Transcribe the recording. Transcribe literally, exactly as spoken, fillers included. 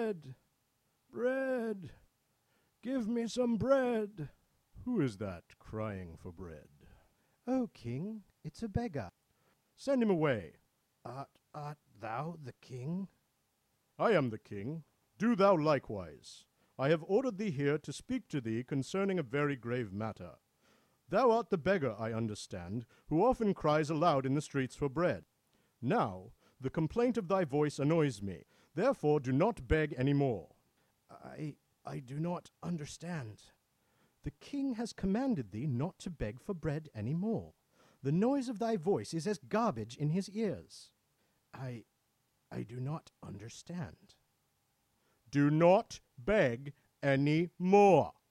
bread! Bread! Give me some bread!" "Who is that crying for bread?" "Oh, king, it's a beggar." "Send him away." "Art, art thou the king?" "I am the king. Do thou likewise. I have ordered thee here to speak to thee concerning a very grave matter. Thou art the beggar, I understand, who often cries aloud in the streets for bread. Now, the complaint of thy voice annoys me. Therefore do not beg any more." I, I do not understand." "The king has commanded thee not to beg for bread any more. The noise of thy voice is as garbage in his ears." I, I do not understand." "Do not beg any more."